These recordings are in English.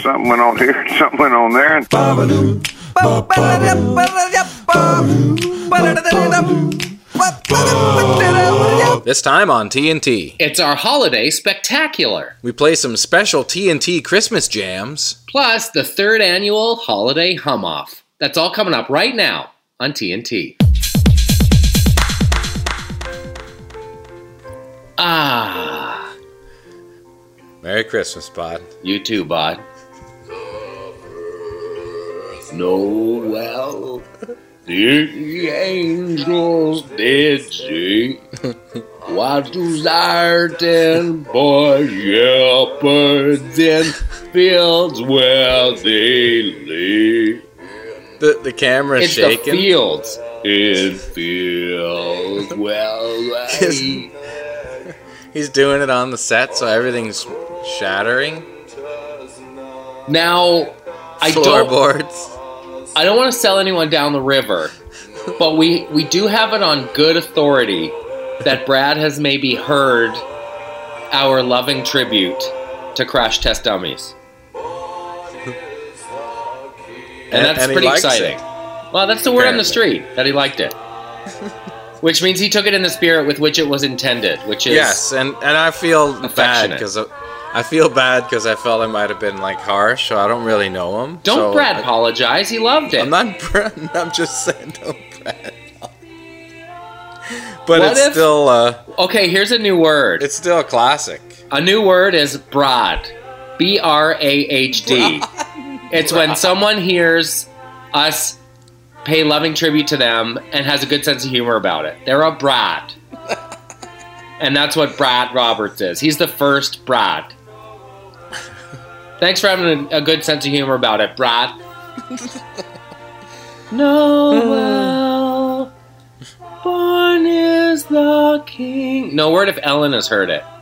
something went on here, something went on there. This time on TNT, It's our holiday spectacular. we play some special TNT Christmas jams. Plus the third annual holiday hum-off. That's all coming up right now on TNT. Ah, Merry Christmas, Bud. you too, bud. Noel, the angels did sing. What do certain boy shepherds in fields where they lay? The camera's It's shaking. the fields. In fields where they... He's doing it on the set, so everything's shattering. Now, I Floorboards. don't want to sell anyone down the river, but we do have it on good authority that Brad has maybe heard our loving tribute to Crash Test Dummies. And that's and he pretty likes exciting. it. Well, that's the word on the Apparently. street, that he liked it. Which means he took it in the spirit with which it was intended, which is... Yes, and I feel bad affectionate. because I felt I might have been like harsh, so I don't really know him. Don't so Brad apologize, he loved it. I'm just saying, don't Brad. But What it's if- still Okay, here's a new word. it's still a classic. A new word is brad. B-R-A-H-D. It's when someone hears us pay loving tribute to them and has a good sense of humor about it. They're a Brad. And that's what Brad Roberts is. He's the first Brad. Thanks for having a good sense of humor about it, Brad. Noel, born is the king. No word if Ellen has heard it.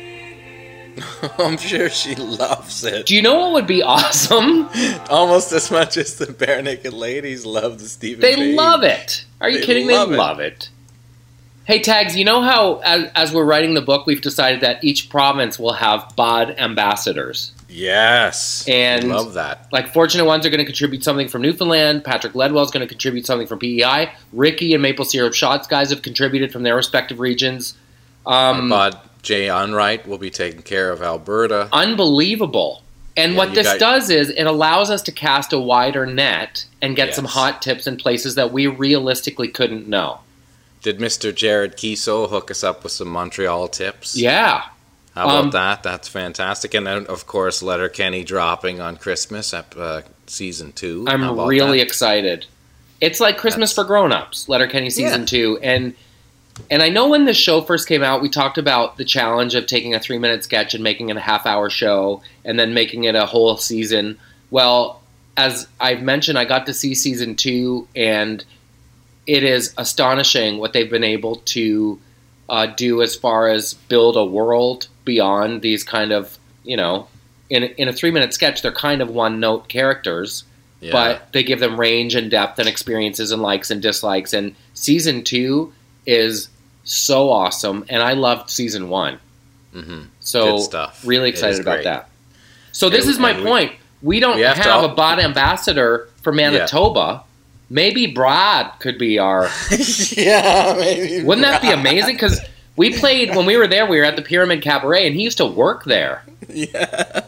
I'm sure she loves it. Do you know what would be awesome? Almost as much as the Bare Naked Ladies love the Stephen They Page. love it. Are you They kidding? love They it. love it. Hey, Tags, you know how as we're writing the book, we've decided that each province will have BOD ambassadors. Yes. And- love that. Like, Fortunate Ones are going to contribute something from Newfoundland. Patrick Ledwell's going to contribute something from PEI. Ricky and Maple Syrup Shots guys have contributed from their respective regions. Bod Jay Unright will be taking care of Alberta. Unbelievable. And Yeah, what you this got- does is it allows us to cast a wider net and get some Yes. hot tips in places that we realistically couldn't know. Did Mr. Jared Kiso hook us up with some Montreal tips? Yeah. How about that? That's fantastic. And then, of course, Letterkenny dropping on Christmas at season 2. How I'm about really that? excited. It's like Christmas for grown-ups, Letterkenny season Yeah. 2. And I know when the show first came out, we talked about the challenge of taking a 3-minute sketch and making it a half-hour show and then making it a whole season. Well, as I've mentioned, I got to see season 2, and it is astonishing what they've been able to do as far as build a world beyond these kind of, in a 3-minute sketch, they're kind of one-note characters. Yeah. But they give them range and depth and experiences and likes and dislikes. And season 2 is so awesome. And I loved season 1. Mhm. So Good stuff. really It excited is about great. that. So this is my and point. We don't we have to have all- a BOD ambassador for Manitoba. Maybe Brad could be our... Yeah, maybe. Wouldn't that be amazing? Because we played... When we were there, we were at the Pyramid Cabaret, and he used to work there. Yeah.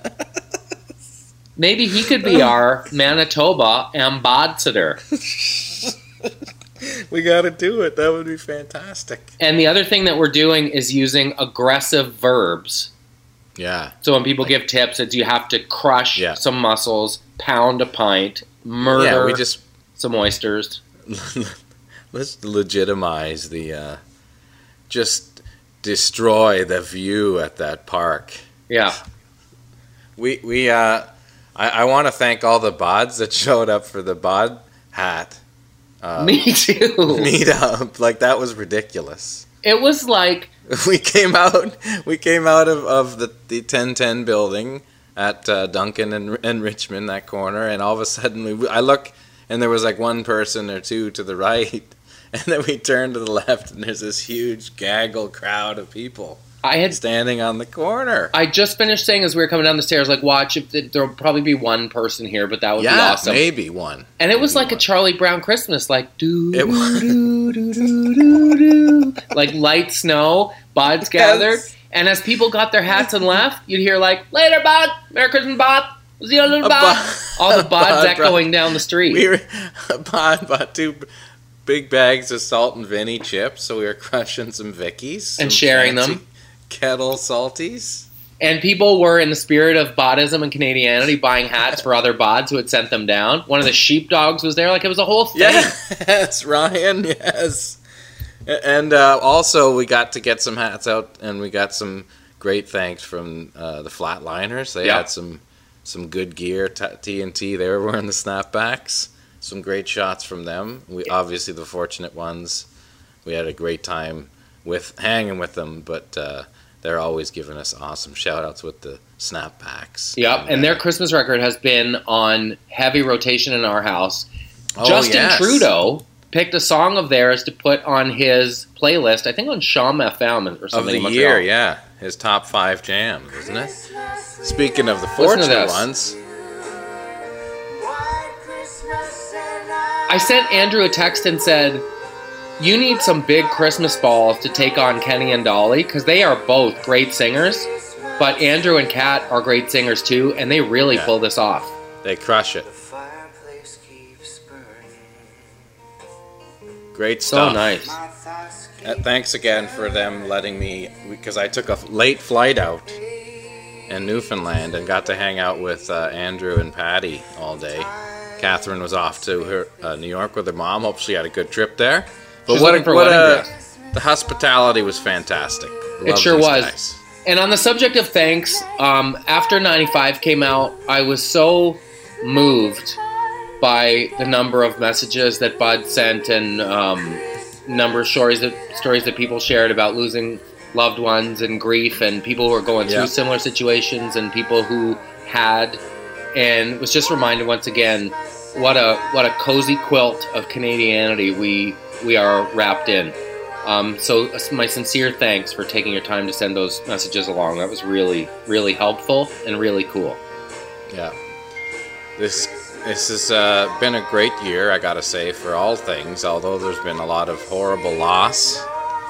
Maybe he could be our Manitoba ambassador. We got to do it. That would be fantastic. And the other thing that we're doing is using aggressive verbs. Yeah. So when people give tips, it's you have to crush Yeah. some muscles, pound a pint, murder Yeah, we just some oysters. let's legitimize the just destroy the view at that park. Yeah. I want to thank all the bods that showed up for the bod hat Me too. meetup. Like, that was ridiculous. It was like, We came out of the 1010 building at Duncan and Richmond, that corner, and all of a sudden I look and there was like one person or two to the right, and then we turned to the left and there's this huge gaggle crowd of people. I had standing on the corner. I just finished saying as we were coming down the stairs, like, watch, if there'll probably be one person here, but that would be awesome. Maybe one. And it was like a Charlie Brown Christmas, like, do It was. do do do do do, like light snow, buds gathered, and as people got their hats and left, you'd hear like, later, bud, Merry Christmas, bud, see you little bud, all the buds echoing down the street. We bought 2 big bags of Salt and Vinny chips, so we were crushing some Vickies and sharing them. Kettle salties. And people were, in the spirit of bodism and Canadianity, buying hats for other bods who had sent them down. One of the sheepdogs was there. Like, it was a whole thing. Yes, Ryan, yes. And also, we got to get some hats out, and we got some great thanks from the Flatliners. They had some good gear, TNT. They were wearing the snapbacks. Some great shots from them. We obviously, the fortunate ones, we had a great time hanging with them, but they're always giving us awesome shout-outs with the snapbacks. Yep, and their Christmas record has been on heavy rotation in our house. Justin Trudeau picked a song of theirs to put on his playlist, I think on Sham FM or something. Of the year, yeah. His top 5 jams, isn't it? Speaking of the fortunate ones. I sent Andrew a text and said, you need some big Christmas balls to take on Kenny and Dolly, because they are both great singers, but Andrew and Kat are great singers too, and they really pull this off. They crush it. Great stuff. So nice. Thanks again for them letting me, because I took a late flight out in Newfoundland and got to hang out with Andrew and Patty all day. Catherine was off to her New York with her mom. Hope she had a good trip there. But the hospitality was fantastic. It sure was. Guys. And on the subject of thanks, after 95 came out, I was so moved by the number of messages that Bud sent and number of stories that people shared about losing loved ones and grief, and people who were going through similar situations and people who had, and was just reminded once again what a cozy quilt of Canadianity we are wrapped in. So my sincere thanks for taking your time to send those messages along. That was really, really helpful and really cool. Yeah. This has been a great year, I gotta say, for all things, although there's been a lot of horrible loss.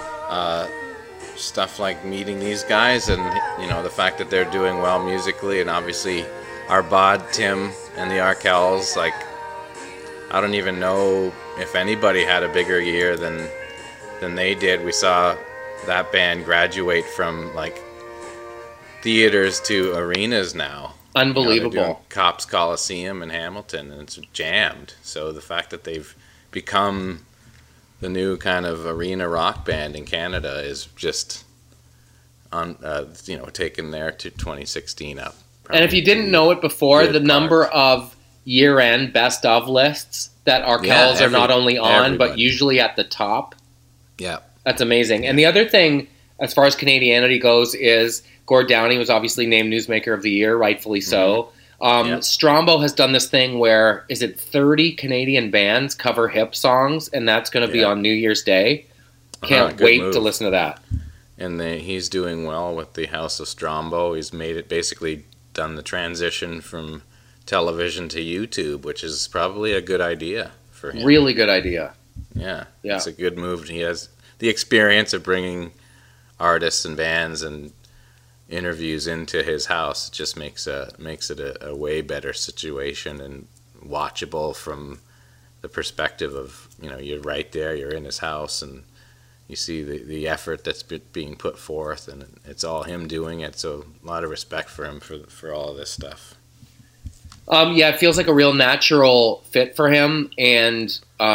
Stuff like meeting these guys and, the fact that they're doing well musically, and obviously our bod, Tim, and the Arkells, like, I don't even know if anybody had a bigger year than they did. We saw that band graduate from like theaters to arenas now. Unbelievable. Cops Coliseum in Hamilton, and it's jammed. So the fact that they've become the new kind of arena rock band in Canada is just taken there to 2016 up. And if you didn't know it before, the number of year-end best of lists that Arkells are not only on, but usually at the top. Yeah. That's amazing. And the other thing, as far as Canadianity goes, is Gord Downie was obviously named Newsmaker of the Year, rightfully so. Strombo has done this thing where, 30 Canadian bands cover hip songs, and that's going to be on New Year's Day. Can't wait to listen to that. And he's doing well with the House of Strombo. He's made it, basically done the transition from television to YouTube, which is probably a good idea for him. Really good idea. Yeah. It's a good move. He has the experience of bringing artists and bands and interviews into his house. It just makes it a way better situation and watchable from the perspective of, you're right there, you're in his house, and you see the effort that's being put forth, and it's all him doing it. So a lot of respect for him for all of this stuff. It feels like a real natural fit for him. And,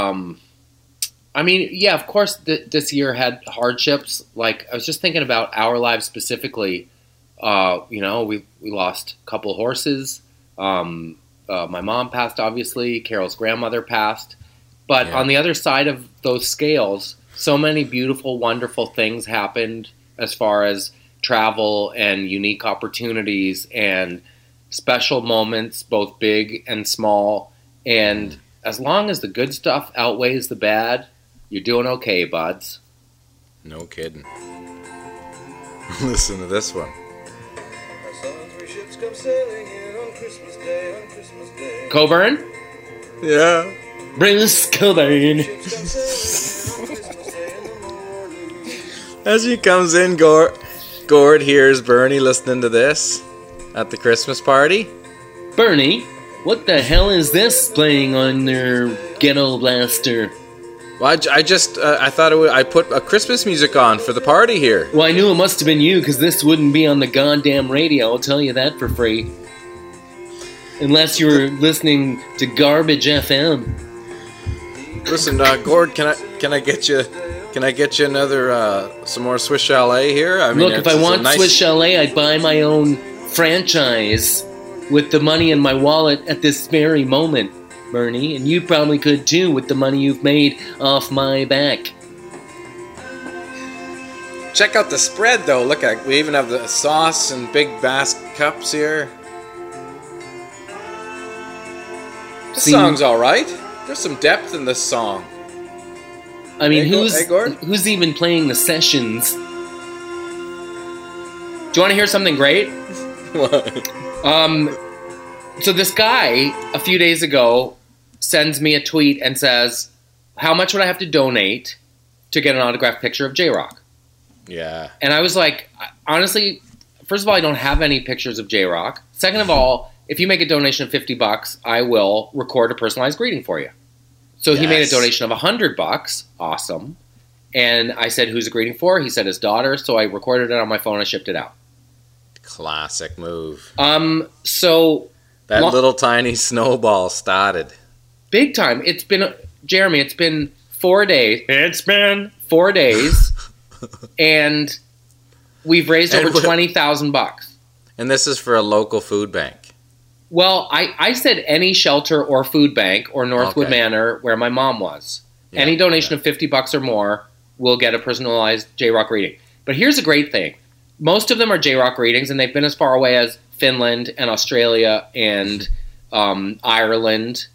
of course, this year had hardships. Like, I was just thinking about our lives specifically. We lost a couple horses. My mom passed, obviously. Carol's grandmother passed. But on the other side of those scales, so many beautiful, wonderful things happened as far as travel and unique opportunities and special moments, both big and small. And as long as the good stuff outweighs the bad, you're doing okay, buds. No kidding. Listen to this one. Coburn? Yeah. Bruce Coburn. As he comes in, Gord hears Bernie listening to this at the Christmas party. Bernie, what the hell is this playing on their ghetto blaster? Well, I thought I put a Christmas music on for the party here. Well, I knew it must have been you, because this wouldn't be on the goddamn radio, I'll tell you that for free. Unless you were listening to Garbage FM. Listen, Gord, can I get you another some more Swiss Chalet here? I mean, look, if I want Swiss Chalet, I'd buy my own franchise with the money in my wallet at this very moment, Bernie, and you probably could too with the money you've made off my back. Check out the spread, though. Look, we even have the sauce and big Basque cups here. This song's all right. There's some depth in this song. I mean, who's even playing the sessions? Do you want to hear something great? What? So this guy, a few days ago, sends me a tweet and says, how much would I have to donate to get an autographed picture of J-Rock? Yeah. And I was like, honestly, first of all, I don't have any pictures of J-Rock. Second of all, if you make a donation of $50, I will record a personalized greeting for you. So he made a donation of $100. Awesome. And I said, who's the greeting for? He said his daughter. So I recorded it on my phone and shipped it out. Classic move. So that little tiny snowball started. Big time. It's been, Jeremy, it's been 4 days. It's been 4 days. And we've raised over $20,000. And this is for a local food bank. Well, I said any shelter or food bank or Northwood Manor where my mom was. Yeah, any donation of $50 or more will get a personalized J-Rock reading. But here's a great thing. Most of them are J-Rock readings, and they've been as far away as Finland and Australia and Ireland.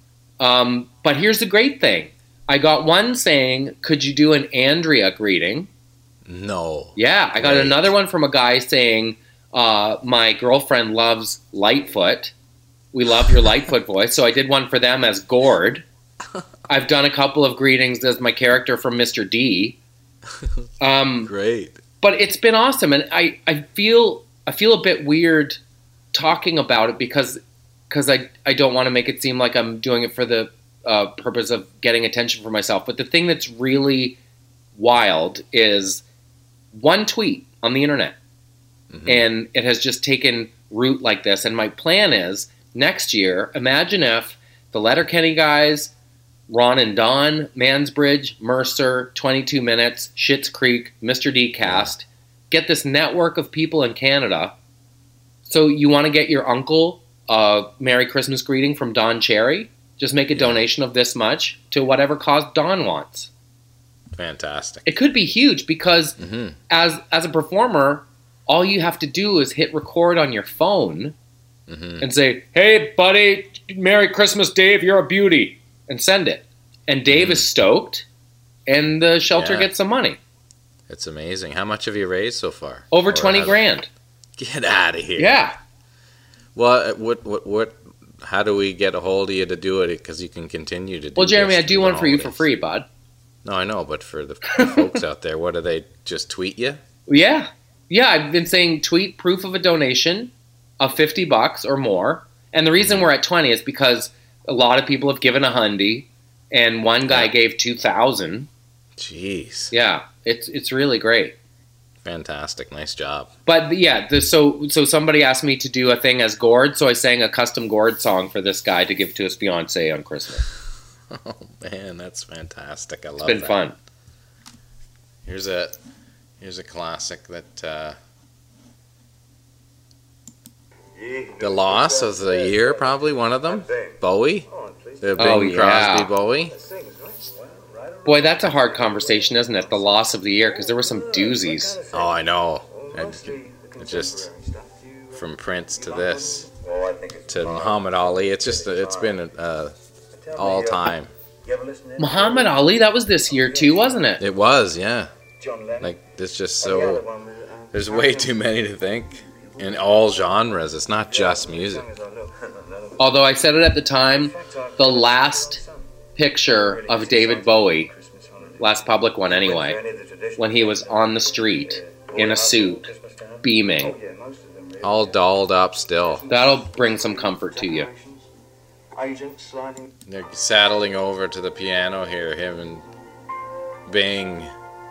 But here's the great thing. I got one saying, could you do an Andrea reading? No. Yeah, I got another one from a guy saying, my girlfriend loves Lightfoot. We love your Lightfoot voice. So I did one for them as Gord. I've done a couple of greetings as my character from Mr. D. Great. But it's been awesome. And I feel a bit weird talking about it because I don't want to make it seem like I'm doing it for the purpose of getting attention for myself. But the thing that's really wild is one tweet on the internet. Mm-hmm. And it has just taken root like this. And my plan is, next year, imagine if the Letterkenny guys, Ron and Don, Mansbridge, Mercer, 22 Minutes, Schitt's Creek, Mr. D Cast, get this network of people in Canada. So you want to get your uncle a Merry Christmas greeting from Don Cherry? Just make a donation of this much to whatever cause Don wants. Fantastic. It could be huge because as a performer, all you have to do is hit record on your phone and say, hey, buddy, Merry Christmas, Dave, you're a beauty, and send it. And Dave is stoked, and the shelter gets some money. It's amazing. How much have you raised so far? Over 20 grand. Get out of here. Yeah. Well, what? How do we get a hold of you to do it? Because you can continue to do it. Well, Jeremy, I do one for you for free, bud. No, I know, but for the folks out there, what do they just tweet you? Yeah. Yeah, I've been saying tweet proof of a donation of $50 or more. And the reason we're at 20 is because a lot of people have given $100, and one guy gave $2,000. Jeez. Yeah, it's really great. Fantastic. Nice job. But yeah, so somebody asked me to do a thing as Gord, so I sang a custom Gord song for this guy to give to his fiancée on Christmas. Oh man, that's fantastic. I love it. It's been fun. Here's a classic that the loss of the year, probably one of them. Bowie. The Bing Crosby Bowie. Boy, that's a hard conversation, isn't it? The loss of the year, because there were some doozies. Oh, I know. It's just from Prince to this to Muhammad Ali. It's been all time. Muhammad Ali, that was this year too, wasn't it? It was, yeah. Like, it's just so There's way too many to think. In all genres. It's not just music. Although I said it at the time, the last picture of David Bowie, last public one anyway, when he was on the street in a suit, beaming. All dolled up still. That'll bring some comfort to you. They're saddling over to the piano here, him and Bing.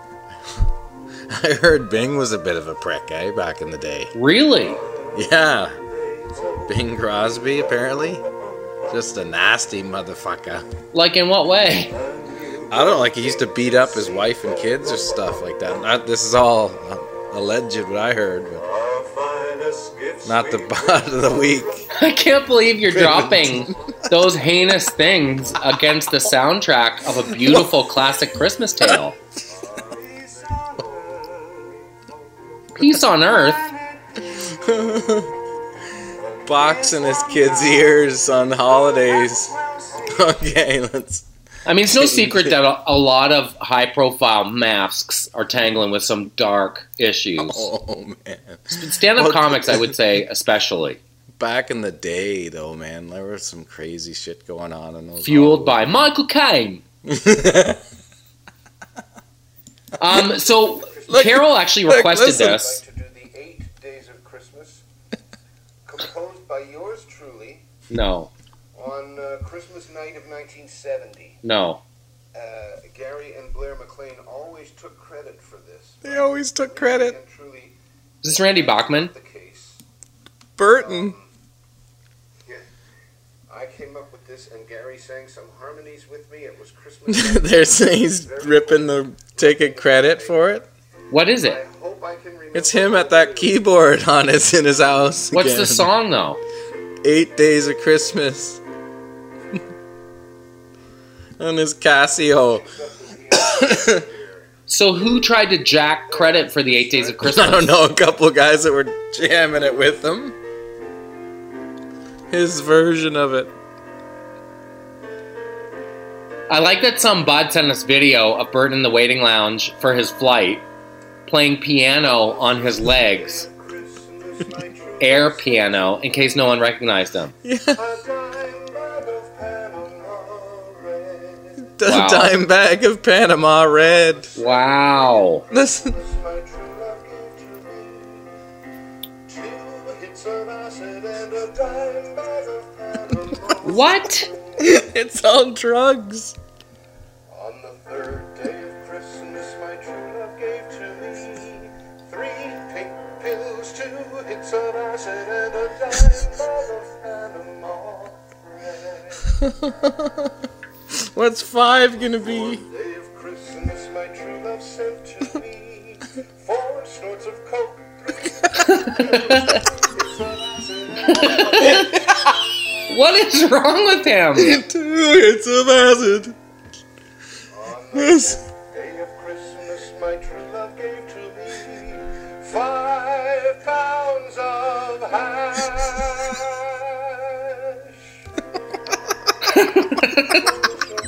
I heard Bing was a bit of a prick, back in the day. Really? Yeah. Bing Crosby, apparently. Just a nasty motherfucker. Like in what way? I don't know, like he used to beat up his wife and kids or stuff like that. This is all alleged, what I heard, but not the bot of the week. I can't believe you're dropping those heinous things against the soundtrack of a beautiful classic Christmas tale. Peace on Earth. Boxing his kids' ears on the holidays. Okay, let's... I mean, it's no secret that a lot of high-profile masks are tangling with some dark issues. Oh, man. Stand-up comics, I would say, especially. Back in the day, though, man, there was some crazy shit going on in those... Fueled by Michael Caine. So, Carol actually requested this. To do the 8 Days of Christmas, composed by yours truly. No. On Christmas night of 1970. No. Gary and Blair McLean always took credit for this. They always took credit. And truly, Is this Randy Bachman? the case. Burton. Yeah, I came up with this, and Gary sang some harmonies with me. It was Christmas night. They're saying he's taking credit for it. What is I it? hope I can remember. It's him at that keyboard in his house. What's again. the song, though? 8 Days of Christmas. On his Casio. So who tried to jack credit for the 8 Days of Christmas? I don't know, a couple of guys that were jamming it with him. His version of it. I like that some bud sent us video of Burton in the waiting lounge for his flight, playing piano on his legs. Air piano, in case no one recognized him. Yeah. Wow. A dime bag of Panama Red. Wow. Listen. What? It's on drugs. On the 3rd day of Christmas, my true love gave to me 3 pink pills, 2 hits of acid, and a dime bag of Panama Red. What's 5 gonna be? Day of Christmas, my true love sent to me 4 snorts of coke, 3 hits of acid, and a What is wrong with him? 2 hits of acid. On the Yes. 10th day of Christmas, my true love gave to me 5 pounds of hash.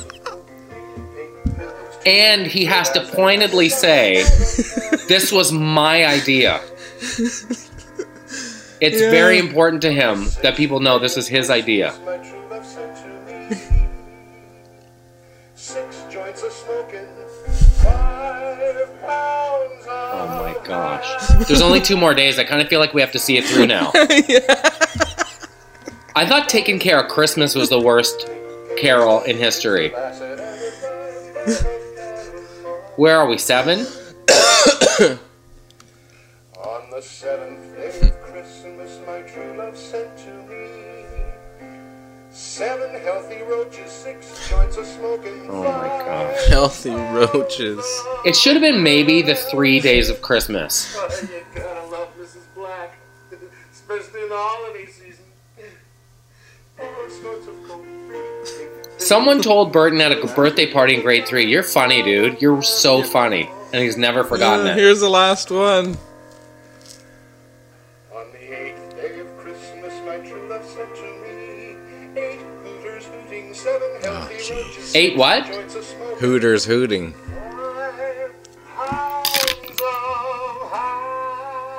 And he has to pointedly say, this was my idea. It's very important to him that people know this is his idea. My true love sent to me 6 joints of smoking, 5 pounds of Oh my gosh. There's only 2 more days. I kind of feel like we have to see it through now. I thought Taking Care of Christmas was the worst carol in history. Where are we, 7? On the 7th day of Christmas, my true love sent to me 7 healthy roaches, 6 joints of smoking. Oh my gosh. Healthy roaches. It should have been maybe the 3 days of Christmas. You gotta love Mrs. Black, especially in the holiday season. 4 snorts of coke. Someone told Burton at a birthday party in grade 3, "You're funny, dude. You're so funny." And he's never forgotten it. Here's the last one. On the 8th day of Christmas, my true love sent to me 8 hooters hooting, 7 healthy roaches. 8 what? Joints of smoke. Hooters hooting. 5 pounds of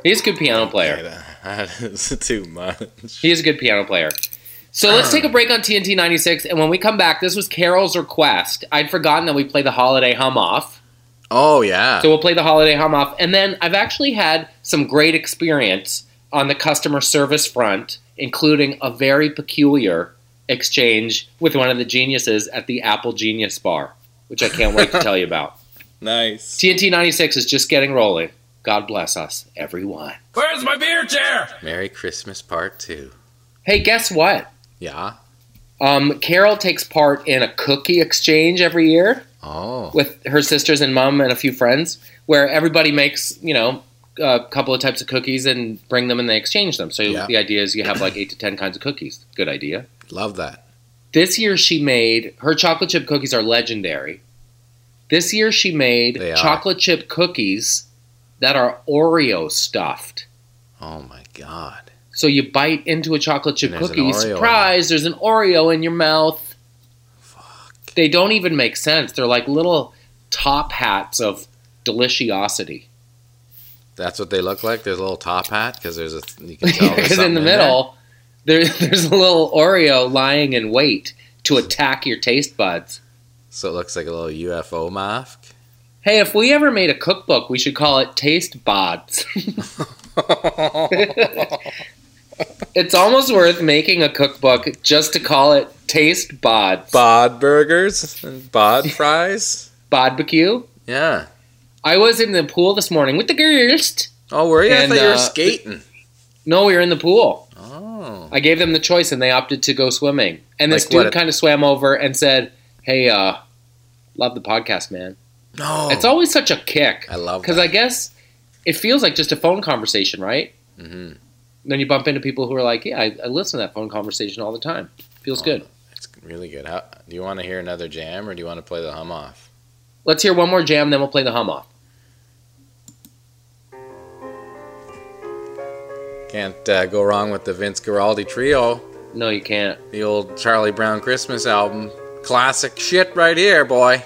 He's a good piano player. That is too much. He is a good piano player. So let's take a break on TNT 96, and when we come back, this was Carol's request. I'd forgotten that we play the Holiday Hum Off. Oh, yeah. So we'll play the Holiday Hum Off. And then I've actually had some great experience on the customer service front, including a very peculiar exchange with one of the geniuses at the Apple Genius Bar, which I can't wait to tell you about. Nice. TNT 96 is just getting rolling. God bless us, everyone. Where's my beer chair? Merry Christmas Part 2. Hey, guess what? Yeah? Carol takes part in a cookie exchange every year Oh. with her sisters and mom and a few friends, where everybody makes, a couple of types of cookies and bring them and they exchange them. So Yeah. the idea is you have like 8 to 10 kinds of cookies. Good idea. Love that. This year she made, her chocolate chip cookies are legendary. This year she made They are. chocolate chip cookies that are Oreo stuffed. Oh, my God. So you bite into a chocolate chip And there's an cookie, Oreo in surprise, there's an Oreo in your mouth. Fuck. They don't even make sense. They're like little top hats of deliciosity. That's what they look like? There's a little top hat? Because there's you can tell there's Because in something the there. middle, there's a little Oreo lying in wait to attack your taste buds. So it looks like a little UFO mask. Hey, if we ever made a cookbook, we should call it Taste Bods. It's almost worth making a cookbook just to call it Taste Bods. Bod burgers and bod fries. Bodbecue. Yeah. I was in the pool this morning with the girls. Oh, were you? I And, thought you were skating. No, we were in the pool. Oh. I gave them the choice, and they opted to go swimming. And this Like what? dude kind of swam over and said, "Hey, love the podcast, man." No. It's always such a kick. I love Because that. I guess it feels like just a phone conversation, right? Mm-hmm. Then you bump into people who are like, "Yeah, I listen to that phone conversation all the time. Feels good." It's really good. How, do you want to hear another jam or do you want to play the hum off? Let's hear one more jam, then we'll play the hum off. Can't go wrong with the Vince Guaraldi Trio. No, you can't. The old Charlie Brown Christmas album. Classic shit right here, boy.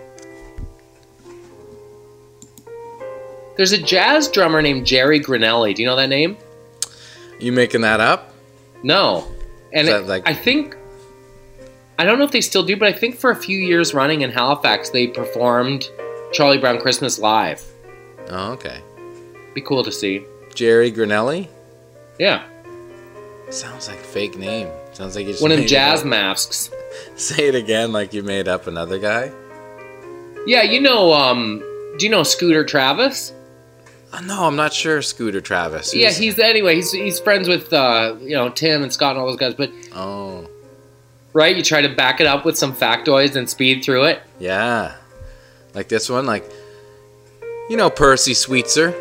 There's a jazz drummer named Jerry Grinelli. Do you know that name? You making that up? No. And Is that like- I think, I don't know if they still do, but I think for a few years running in Halifax, they performed Charlie Brown Christmas live. Oh, okay. Be cool to see. Jerry Grinelli? Yeah. Sounds like a fake name. Sounds like you just One of them made it jazz up. masks. Say it again like you made up another guy. Yeah, do you know Scooter Travis? No, I'm not sure. Scooter Travis. Yeah, he's friends with Tim and Scott and all those guys. But Oh, right, you try to back it up with some factoids and speed through it. yeah. Like this one, Percy Sweetser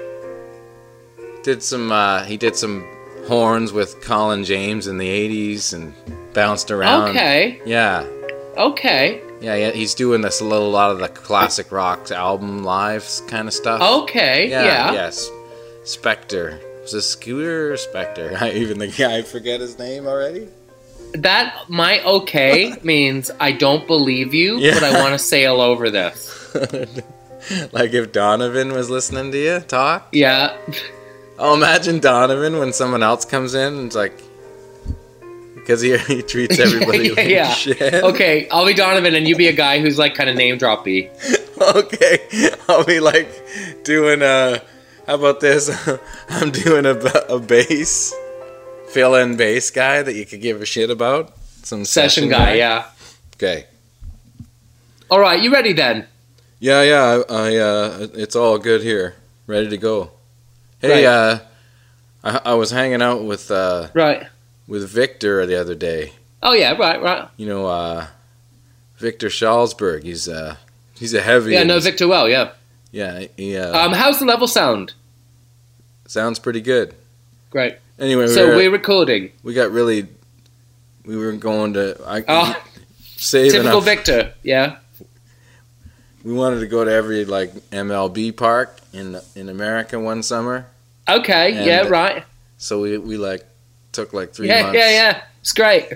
he did some horns with Colin James in the 80s and bounced around. Okay, Yeah. okay, Yeah, he's doing this a lot of the classic rock album live kind of stuff. okay. Yeah. Yes. Spectre. Was it Scooter or Spectre? I forget his name already. That my okay means I don't believe you, Yeah. but I want to sail over this. Like if Donovan was listening to you talk. Yeah. Oh, imagine Donovan when someone else comes in and it's like, because he treats everybody like Yeah. shit. Okay, I'll be Donovan and you be a guy who's like kind of name droppy. Okay, I'll be like doing how about this? I'm doing a bass, fill-in bass guy that you could give a shit about. Some Session guy, yeah. Okay. All right, you ready then? Yeah, it's all good here. Ready to go. Hey, Right. I was hanging out with Right. Victor the other day. Oh yeah, right. Victor Schalsberg. He's a heavy. Yeah, no, Victor well, yeah. Yeah, he How's the level sound? sounds pretty good. Great. Anyway, So we're recording. we were going to Oh, saving typical up. Victor, yeah. We wanted to go to every MLB park in America one summer. Okay, And- yeah, right. So we took 3 Yeah, months. yeah. It's great.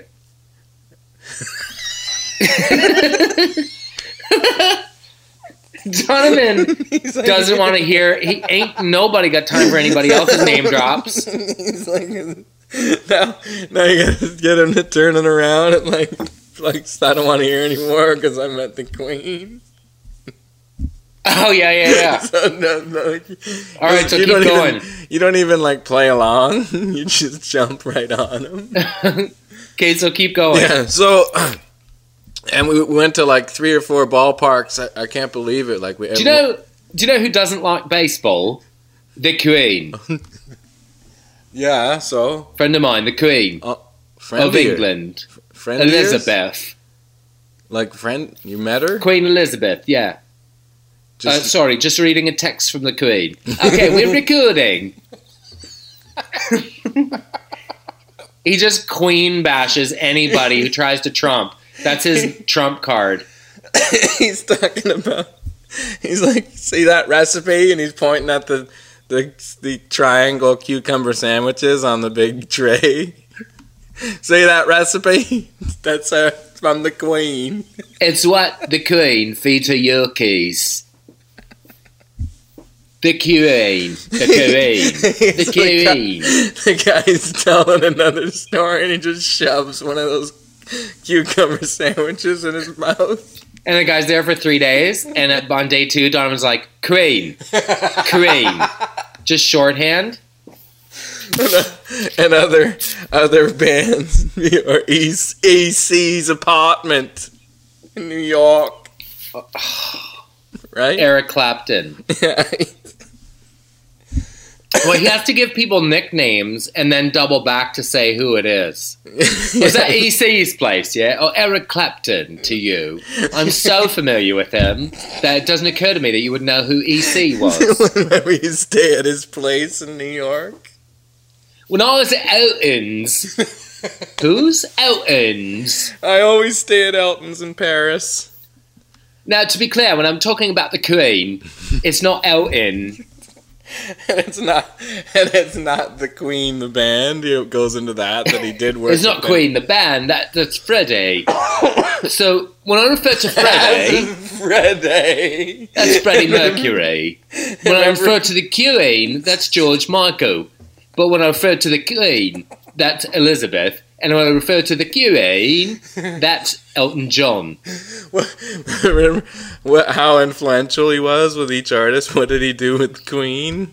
Donovan He's like, doesn't want to hear. He ain't nobody got time for anybody else's name drops. He's like, now you gotta get him to turn it around and like I don't want to hear anymore because I met the queen. Oh yeah. So, no, All right, so you keep don't going. You don't even like play along. You just jump right on him. Okay, so keep going. Yeah. So, and we went to like 3 or 4 ballparks. I can't believe it. Like Do you know who doesn't like baseball? The Queen. Yeah. So Friend of mine, the Queen of England, Friend Elizabeth. Like friend, you met her? Queen Elizabeth. Yeah. Sorry, just reading a text from the Queen. Okay, we're recording. He just queen bashes anybody who tries to trump. That's his trump card. He's talking about. He's like, see that recipe, and he's pointing at the triangle cucumber sandwiches on the big tray. See that recipe? That's from the Queen. It's what the Queen feeds her Yorkies. The Queen. The Queen. The Queen. The guy's telling another story and he just shoves one of those cucumber sandwiches in his mouth. And the guy's there for 3 days, and on day 2, Donovan's like, Queen. Queen. Just shorthand. And other bands, or EC's apartment in New York. Right? Eric Clapton. Yeah. Well, he has to give people nicknames and then double back to say who it is. Was that EC's place, yeah? Or Eric Clapton to you? I'm so familiar with him that it doesn't occur to me that you would know who EC was. Whenever you stay at his place in New York. When I was at Elton's... Who's Elton's? I always stay at Elton's in Paris. Now, to be clear, when I'm talking about the Queen, it's not Elton. And it's not the Queen, the band. It goes into that he did work. It's not Queen, the band. That's Freddie. So when I refer to Freddie, that's Freddie Mercury. When I refer to the Queen, that's George Michael. But when I refer to the Queen, that's Elizabeth. And when I refer to the Queen, that's Elton John. Remember how influential he was with each artist? What did he do with Queen?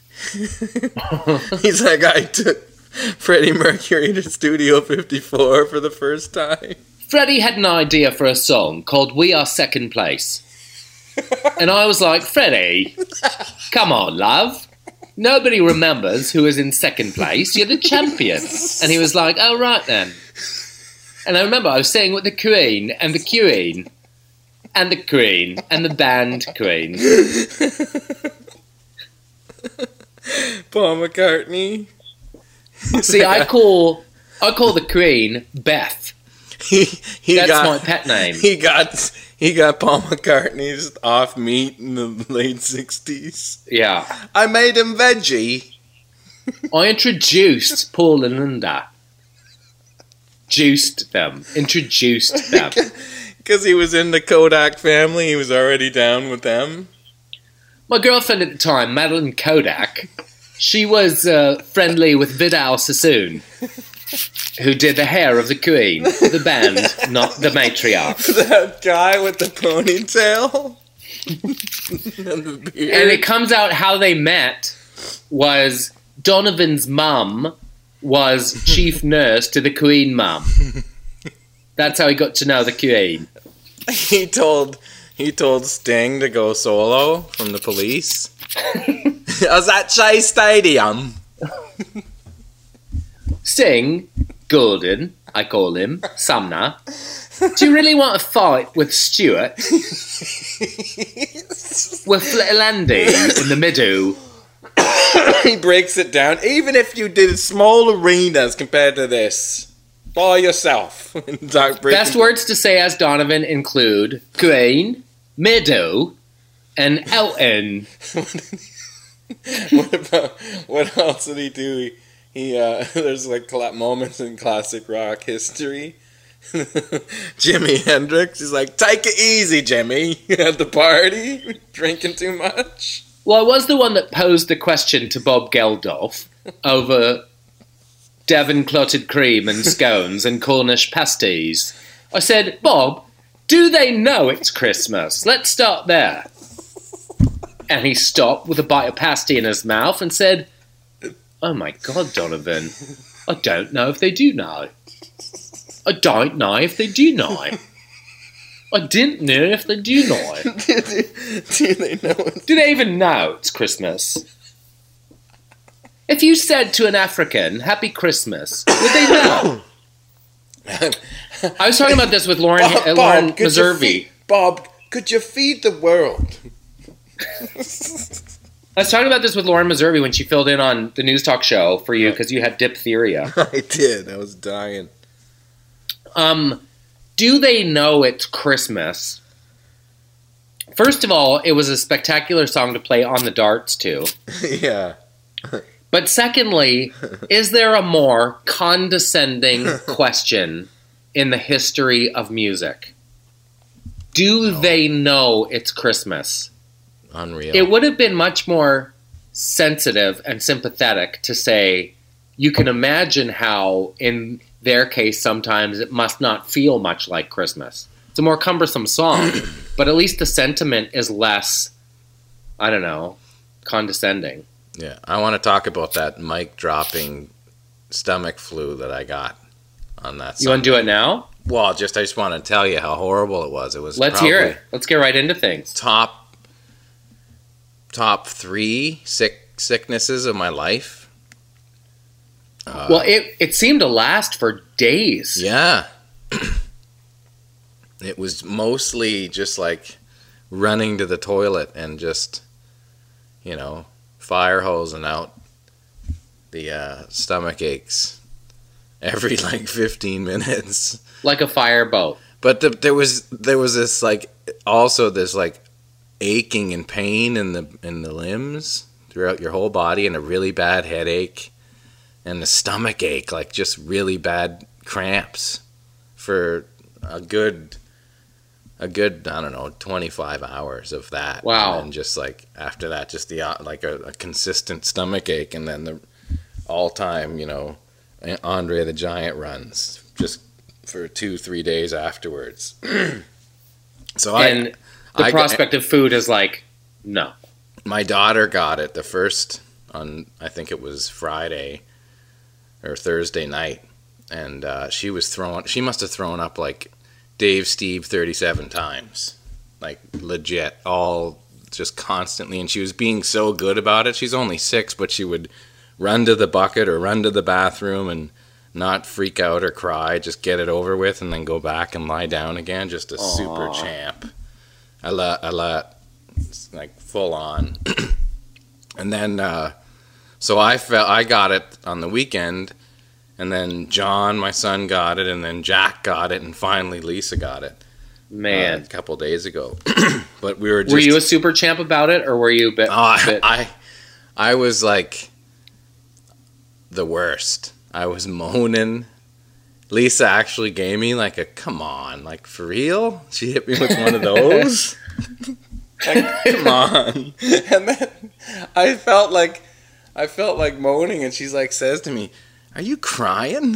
He's like, I took Freddie Mercury to Studio 54 for the first time. Freddie had an idea for a song called We Are Second Place. And I was like, Freddie, come on, love. Nobody remembers who was in second place. You're the champion. And he was like, oh, right then. And I remember I was saying with the Queen and the Queen and the Queen and the band Queen. Paul McCartney. See, I call the Queen Beth. That's my pet name. He got Paul McCartney's off meat in the late 60s. Yeah. I made him veggie. I introduced Paul and Linda. Introduced them. Because he was in the Kodak family. He was already down with them. My girlfriend at the time, Madeline Kodak, she was friendly with Vidal Sassoon, who did the hair of the Queen, the band, not the matriarch. That guy with the ponytail and the beard. And it comes out how they met was Donovan's mum was chief nurse to the Queen mum. That's how he got to know the Queen. He told Sting to go solo from the Police. I was at Shea Stadium. Sting, Gordon, I call him, Sumner. Do you really want to fight with Stuart? With little Andy in the middle? He breaks it down. Even if you did small arenas compared to this, by yourself. Best words to say as Donovan include Queen, Middle, and Elton. What else did he do? He there's like moments in classic rock history. Jimi Hendrix is like, take it easy, Jimmy, at the party, drinking too much. Well, I was the one that posed the question to Bob Geldof over Devon clotted cream and scones and Cornish pasties. I said, Bob, do they know it's Christmas? Let's start there. And he stopped with a bite of pasty in his mouth and said, oh my God, Donovan, I don't know if they do know. I don't know if they do know. I didn't know if they do know. Do they know? Do they even know it's Christmas? If you said to an African, Happy Christmas, would they know? I was talking about this with Lauren Meservey. Bob, could you feed the world? I was talking about this with Lauren Meservey when she filled in on the news talk show for you because you had diphtheria. I did. I was dying. Do they know it's Christmas? First of all, it was a spectacular song to play on the darts too. Yeah. But secondly, is there a more condescending question in the history of music? Do they know it's Christmas? Unreal. It would have been much more sensitive and sympathetic to say, you can imagine how, in their case, sometimes it must not feel much like Christmas. It's a more cumbersome song, but at least the sentiment is less, I don't know, condescending. Yeah, I want to talk about that mic-dropping stomach flu that I got on that song. You want to do it now? Well, I just want to tell you how horrible it was. It was. Let's hear it. Let's get right into things. Top 3 sicknesses of my life. Well, it seemed to last for days. Yeah. It was mostly just like running to the toilet and just, fire hosing out the stomach aches every 15 minutes. Like a fireboat. But there was this also this aching and pain in the limbs throughout your whole body, and a really bad headache, and the stomach ache, just really bad cramps for a good I don't know, 25 hours of that. Wow. And just after that, just the a consistent stomach ache, and then the all-time, Andre the Giant runs just for 2-3 days afterwards. So the prospect of food is no. My daughter got it the first on, I think it was Friday or Thursday night, and she must have thrown up Dave Steve 37 times, legit, all just constantly, and she was being so good about it. She's only 6, but she would run to the bucket or run to the bathroom and not freak out or cry, just get it over with, and then go back and lie down again. Just a super champ. I let full on. And then, so I got it on the weekend, and then John, my son, got it, and then Jack got it, and finally Lisa got it. Man, a couple days ago. But we were just... Were you a super champ about it, or were you a bit... I was the worst. I was moaning. Lisa actually gave me a come on, for real? She hit me with one of those? Come on. And then I felt like moaning, and she's says to me, are you crying?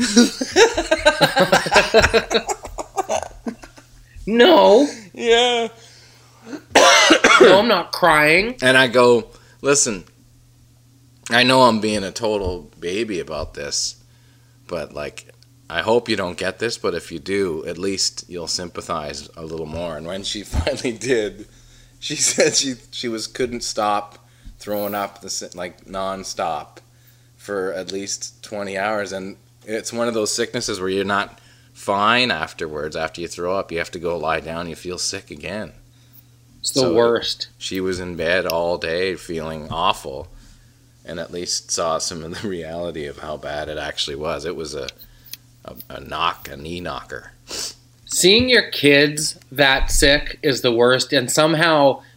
No. Yeah. No, I'm not crying. And I go, listen, I know I'm being a total baby about this, but I hope you don't get this, but if you do, at least you'll sympathize a little more. And when she finally did, she said she couldn't stop throwing up nonstop for at least 20 hours, and it's one of those sicknesses where you're not fine afterwards. After you throw up, you have to go lie down, you feel sick again. It's the worst. She was in bed all day feeling awful, and at least saw some of the reality of how bad it actually was. It was a knee knocker. Seeing your kids that sick is the worst, and somehow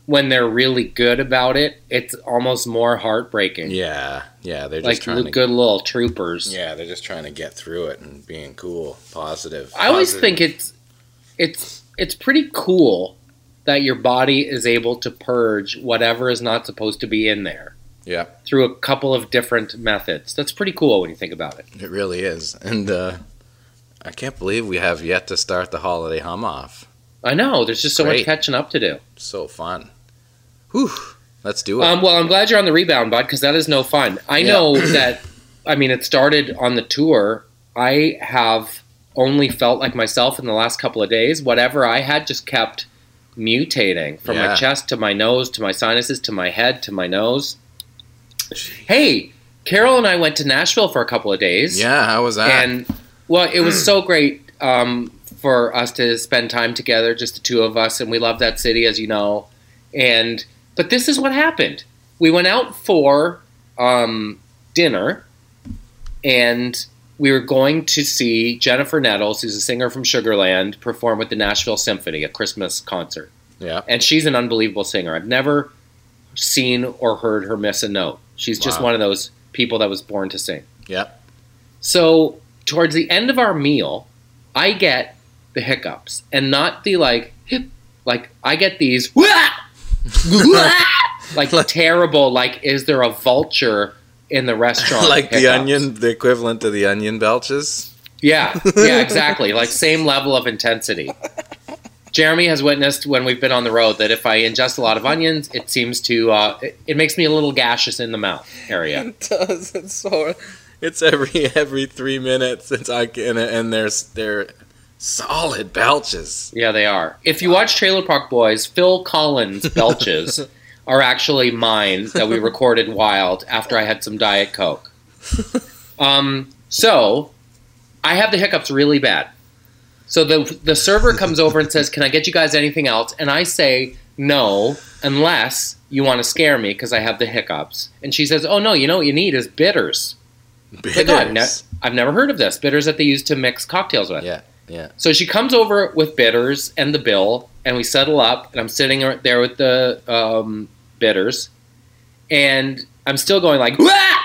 when they're really good about it, it's almost more heartbreaking. Yeah, they're just Like trying to good little troopers. Yeah, they're just trying to get through it and being cool, positive. I always think it's pretty cool that your body is able to purge whatever is not supposed to be in there. Yeah. Through a couple of different methods. That's pretty cool when you think about it. It really is. And I can't believe we have yet to start the holiday hum off. I know. There's just so much catching up to do. So fun. Whew. Let's do it. Well, I'm glad you're on the rebound, bud, because that is no fun. I know that, it started on the tour. I have only felt like myself in the last couple of days. Whatever I had just kept mutating from my chest to my nose to my sinuses to my head to my nose. Hey, Carol and I went to Nashville for a couple of days. Yeah, how was that? And, well, it was so great for us to spend time together, just the two of us, and we love that city, as you know. But this is what happened. We went out for dinner, and we were going to see Jennifer Nettles, who's a singer from Sugarland, perform with the Nashville Symphony, a Christmas concert. Yeah. And she's an unbelievable singer. I've never seen or heard her miss a note. She's just one of those people that was born to sing. Yep. So towards the end of our meal, I get the hiccups, and not the I get these terrible, is there a vulture in the restaurant? Like hiccups. the onion, the equivalent to the onion belches? Yeah, exactly. Same level of intensity. Jeremy has witnessed when we've been on the road that if I ingest a lot of onions, it seems to it makes me a little gaseous in the mouth area. It does. It's every 3 minutes. And they're solid belches. Yeah, they are. If you watch Trailer Park Boys, Phil Collins' belches are actually mine that we recorded wild after I had some Diet Coke. So I have the hiccups really bad. So the server comes over and says, "Can I get you guys anything else?" And I say, "No, unless you want to scare me because I have the hiccups." And she says, "Oh, no, you know what you need is bitters." Bitters? Like, I've never heard of this. Bitters that they use to mix cocktails with. Yeah. So she comes over with bitters and the bill, and we settle up, and I'm sitting there with the bitters, and I'm still going like,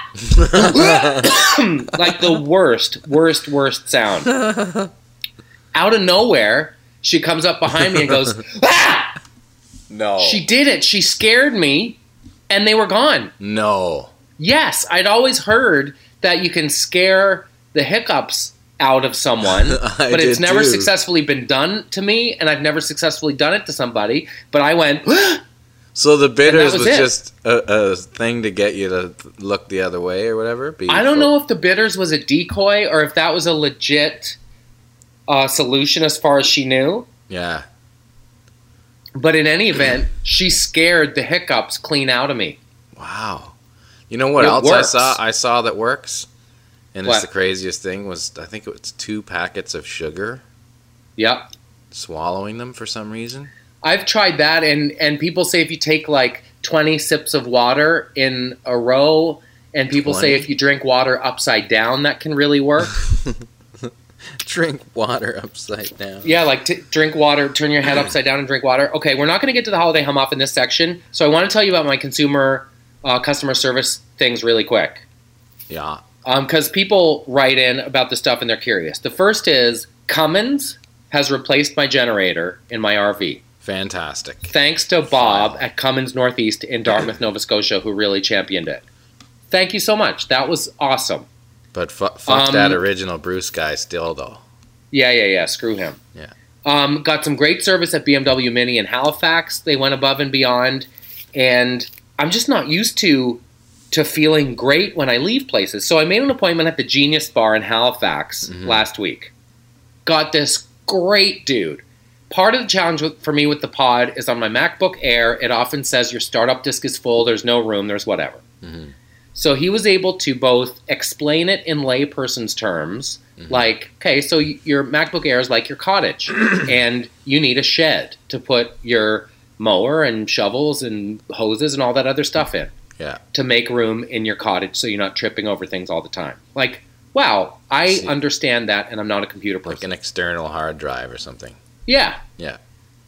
like the worst sound. Out of nowhere, she comes up behind me and goes, "Ah!" No. She did it. She scared me, and they were gone. No. Yes, I'd always heard that you can scare the hiccups out of someone, but it's never successfully been done to me, and I've never successfully done it to somebody. But I went, "Ah!" So the bitters was it. just a thing to get you to look the other way or whatever? I don't know if the bitters was a decoy or if that was a legit solution as far as she knew. Yeah. But in any event, she scared the hiccups clean out of me. Wow. You know what else works. I saw that works? And What? it's the craziest thing was, I think it was 2 packets of sugar. Yep. Swallowing them for some reason. I've tried that, and people say if you take 20 sips of water in a row, and people 20? say if you drink water upside down, that can really work. Drink water upside down. Yeah, drink water, turn your head upside down and drink water. Okay, we're not going to get to the holiday hum off in this section, so I want to tell you about my customer service things really quick. Yeah. Because people write in about the stuff and they're curious. The first is Cummins has replaced my generator in my RV. Fantastic. Thanks to Bob at Cummins Northeast in Dartmouth, Nova Scotia, who really championed it. Thank you so much. That was awesome. But fuck that original Bruce guy still, though. Yeah. Screw him. Yeah. Got some great service at BMW Mini in Halifax. They went above and beyond. And I'm just not used to feeling great when I leave places. So I made an appointment at the Genius Bar in Halifax last week. Got this great dude. Part of the challenge for me with the pod is on my MacBook Air, it often says your startup disk is full, there's no room, there's whatever. Mm-hmm. So he was able to both explain it in layperson's terms, like, okay, so your MacBook Air is like your cottage, and you need a shed to put your mower and shovels and hoses and all that other stuff in. Yeah. To make room in your cottage so you're not tripping over things all the time. Like, wow, I understand that, and I'm not a computer person. Like an external hard drive or something. Yeah. Yeah.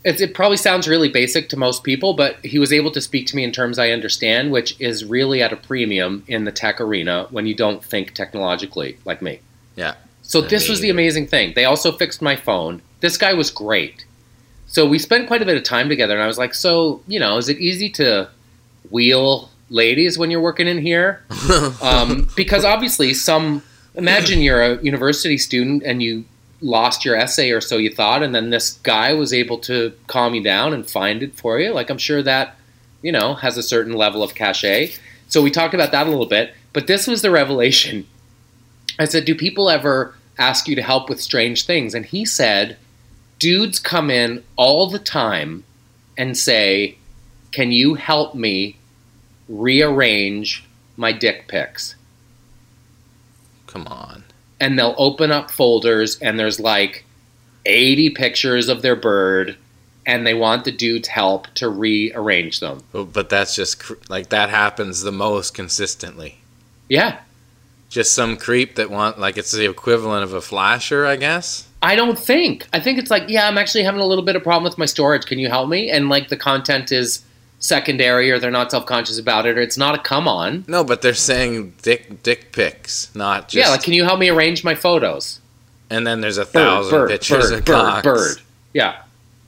it probably sounds really basic to most people, but he was able to speak to me in terms I understand, which is really at a premium in the tech arena when you don't think technologically like me. Yeah. So this was the amazing thing. They also fixed my phone. This guy was great. So we spent quite a bit of time together, and I was like, so, is it easy to wheel ladies when you're working in here? Because obviously imagine you're a university student and you lost your essay, or so you thought, and then this guy was able to calm you down and find it for you. Like, I'm sure that, has a certain level of cachet. So we talked about that a little bit, but this was the revelation. I said, do people ever ask you to help with strange things? And he said, dudes come in all the time and say, can you help me rearrange my dick pics? Come on. And they'll open up folders and there's like 80 pictures of their bird and they want the dude's help to rearrange them. But that's just that happens the most consistently. Yeah. Just some creep that it's the equivalent of a flasher, I guess. I don't think. I think it's like, yeah, I'm actually having a little bit of problem with my storage. Can you help me? And the content is secondary, or they're not self-conscious about it, or it's not a come on. No, but they're saying dick pics, not just... Yeah, can you help me arrange my photos? And then there's 1,000 pictures of cocks. Bird. Yeah.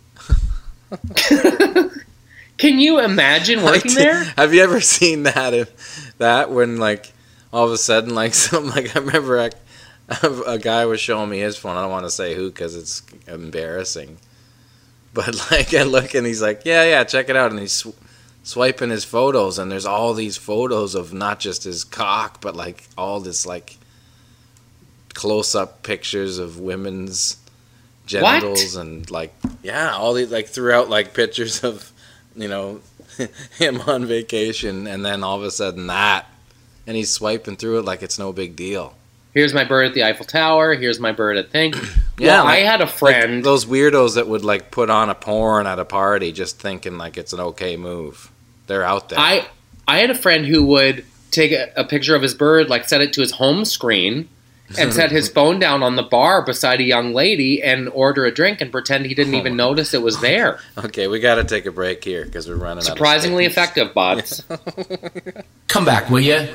Can you imagine working there? Have you ever seen that when all of a sudden I remember a guy was showing me his phone. I don't want to say who because it's embarrassing. But I look and he's like, yeah, check it out. And he's swiping his photos, and there's all these photos of not just his cock, but all this close-up pictures of women's genitals. What? And all these throughout pictures of him on vacation, and then all of a sudden that, and he's swiping through it like it's no big deal. Here's my bird at the Eiffel Tower. Here's my bird at thing. Yeah, I had a friend. Those weirdos that would put on a porn at a party just thinking it's an okay move. They're out there. I had a friend who would take a picture of his bird, set it to his home screen, and set his phone down on the bar beside a young lady and order a drink and pretend he didn't even notice it was there. Okay, we got to take a break here because we're running Surprisingly effective, bots. Come back, will you?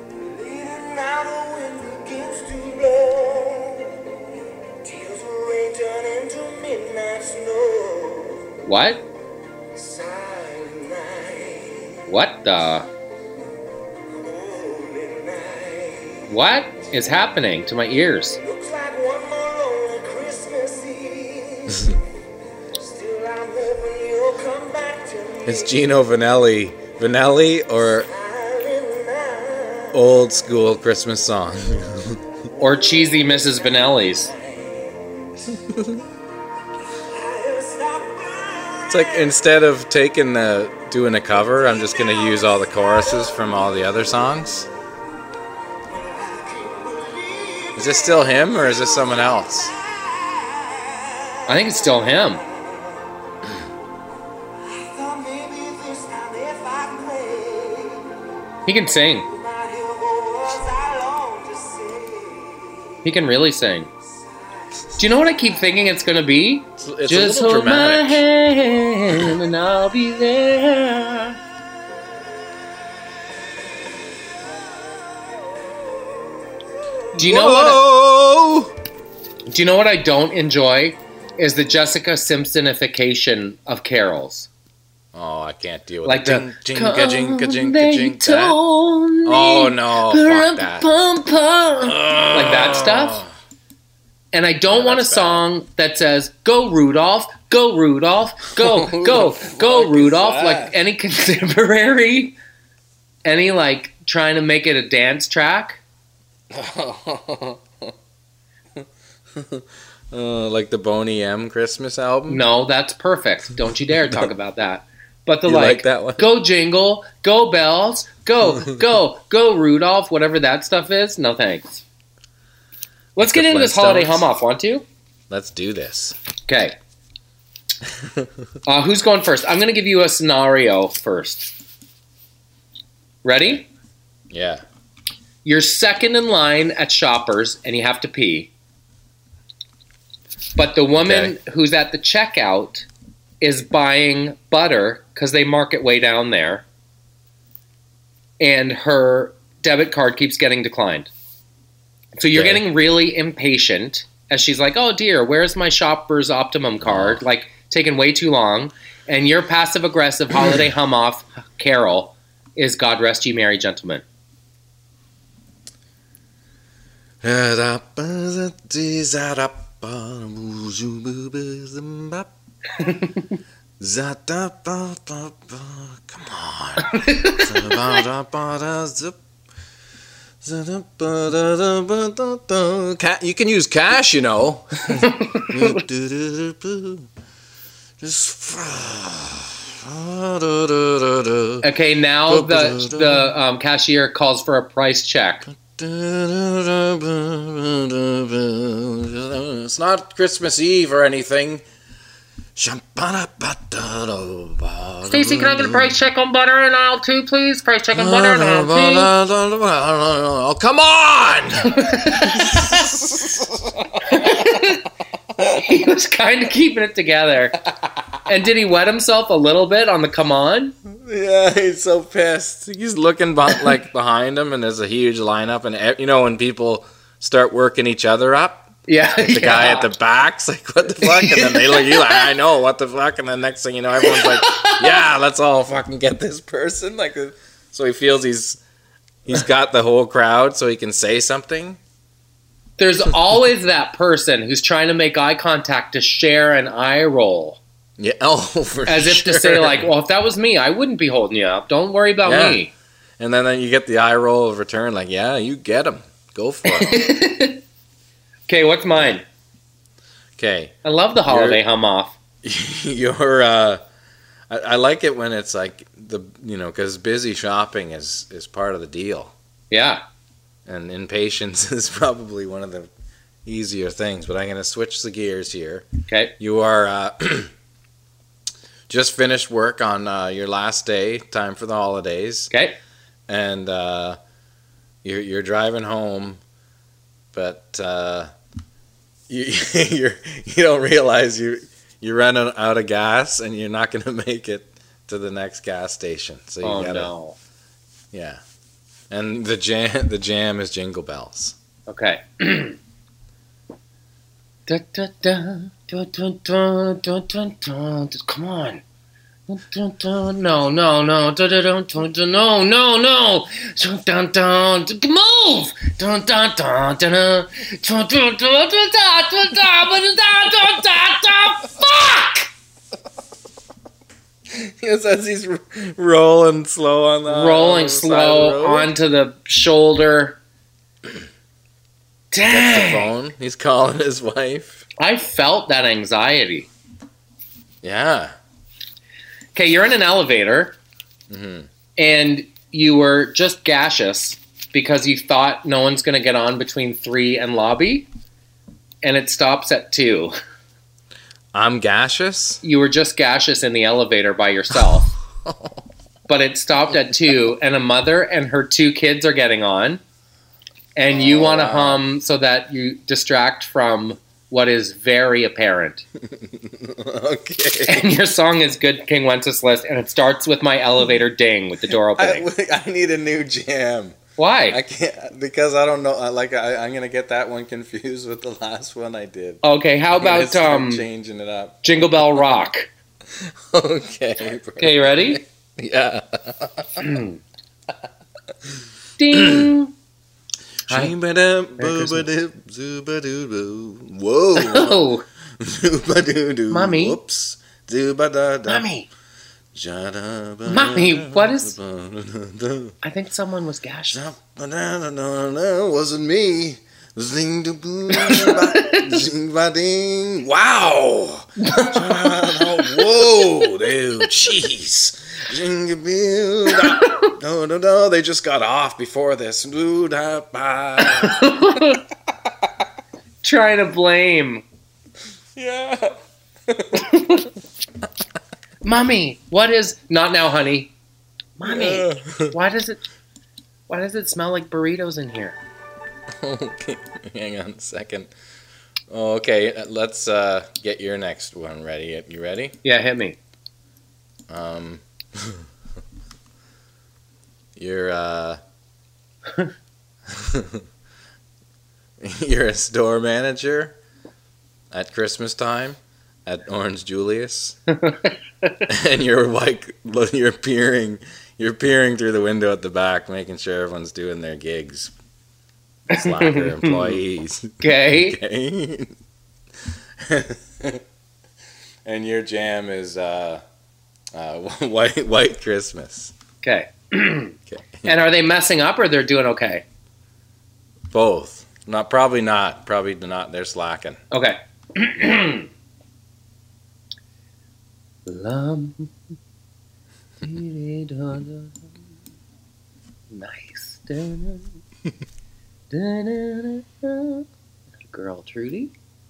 What? What the? What is happening to my ears? It's Gino Vanelli. Vanelli or old school Christmas song? Or cheesy Mrs. Vanelli's. It's instead of doing a cover, I'm just going to use all the choruses from all the other songs. Is this still him, or is this someone else? I think it's still him. He can sing. He can really sing. Do you know what I keep thinking it's going to be? It's just a little hold dramatic. My hand and I'll be there. Do you know Do you know what I don't enjoy? Is the Jessica Simpsonification of carols. Oh, I can't deal with like the jinka, jinka. Oh no, fuck that. Like that stuff. And I don't want a song that says "Go Rudolph, go Rudolph, go Rudolph." Like any contemporary, any trying to make it a dance track. Like the Boney M Christmas album? No, that's perfect. Don't you dare talk about that. But the like that one? Go jingle, go bells, go Rudolph, whatever that stuff is. No thanks. Let's get into this holiday hum off, want to? Let's do this. Okay. Who's going first? I'm going to give you a scenario first. Ready? Yeah. You're second in line at Shoppers and you have to pee. But the woman who's at the checkout is buying butter because they mark it way down there, and her debit card keeps getting declined. So you're Okay. getting really impatient as she's like, oh dear, where's my Shoppers Optimum card? Like, taking way too long. And your passive-aggressive holiday hum-off carol is God Rest Ye Merry Gentlemen. Come on. You can use cash, you know. Okay, now the cashier calls for a price check. It's not Christmas Eve or anything. Stacey, can I get a price check on butter in aisle 2, please? Price check on butter in aisle 2. Oh, come on! He was kind of keeping it together. And did he wet himself a little bit on the come on? Yeah, he's so pissed. He's looking behind him, and there's a huge lineup. And you know when people start working each other up, Yeah. the guy at the back's like, "What the fuck?" And then they look, you like, "I know what the fuck." And then next thing you know, everyone's like, "Yeah, let's all fucking get this person." Like, so he feels he's got the whole crowd, so he can say something. There's always that person who's trying to make eye contact to share an eye roll. Yeah, for As if to say, like, well, if that was me, I wouldn't be holding you up. Don't worry about me. And then you get the eye roll of return, like, yeah, you get him. Go for it. Okay, what's mine? Okay. I love the holiday hum off. I like it when it's like because busy shopping is part of the deal. Yeah. And impatience is probably one of the easier things, but I'm going to switch the gears here. Okay. You are just finished work on your last day, time for the holidays. Okay. And you're driving home, but you don't realize you're running out of gas and you're not going to make it to the next gas station. So you gotta, no. Yeah. And the jam is Jingle Bells. Okay. Da, da, da, da, da, da, da, da, da. Come on. Da, da, da. No, no, no. Da, da, da, da, da. No, no, no. Da, da, da, da. Move. Da, da, da, da, da. Da, da, da, da, da, da, da, da, da, da. Fuck! Yes, as he's rolling slow on the Rolling side of the slow road. onto the shoulder. Gets the Dang. phone. He's calling his wife. I felt that anxiety. Yeah. Okay, you're in an elevator, Mm-hmm. and you were just gaseous because you thought no one's going to get on between 3 and lobby, and it stops at 2. I'm gaseous. You were just gaseous in the elevator by yourself, but it stopped at 2, and a mother and her 2 kids are getting on, and you want to hum so that you distract from what is very apparent. Okay. And your song is Good King Wenceslas, and it starts with my elevator ding with the door opening. I need a new jam. Why? I can't because I don't know. I'm gonna get that one confused with the last one I did. Okay, how I'm gonna about start changing it up? Jingle Bell Rock? Okay. Okay, you ready? Yeah. Ding! Whoa. Oh, Mommy. Whoops. Mommy. Mommy, what is... I think someone was gaseous. Wasn't me. Zing da boo, zing ba ding. Wow. Whoa, dude, jeez. Zing a boo, no. They just got off before this. Boo, da, ba. Trying to blame. Yeah. Mommy, what is... Not now, honey. Mommy, Yeah. why does it smell like burritos in here? Okay, hang on a second. Oh, okay, let's get your next one ready. You ready? Yeah, hit me. You're you're a store manager at Christmas time at Orange Julius, and you're peering through the window at the back, making sure everyone's doing their gigs. Slacker employees. Okay. And your jam is White Christmas. Okay. Okay. And are they messing up or they're doing okay? Both. Probably not. They're slacking. Okay. Nice. Girl, Trudy.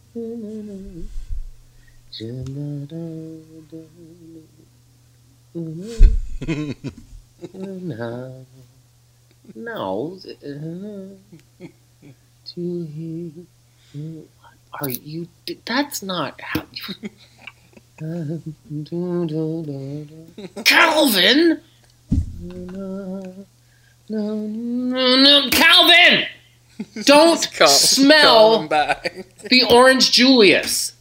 No. Are you? That's not how. Calvin. No, Calvin! Don't smell the Orange Julius.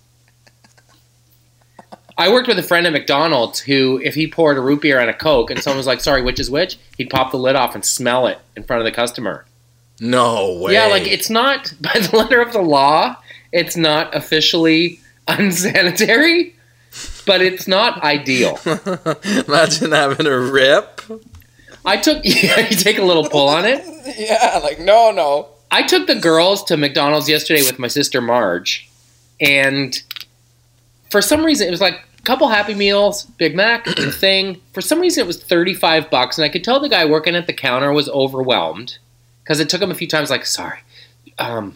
I worked with a friend at McDonald's who, if he poured a root beer and a Coke and someone was like, sorry, which is which, he'd pop the lid off and smell it in front of the customer. No way. Yeah, like it's not, by the letter of the law, it's not officially unsanitary, but it's not ideal. Imagine having a rip. You take a little pull on it. Yeah, like, no. I took the girls to McDonald's yesterday with my sister Marge, and for some reason, it was like a couple Happy Meals, Big Mac, the thing. For some reason, it was $35, and I could tell the guy working at the counter was overwhelmed, because it took him a few times, like, sorry. So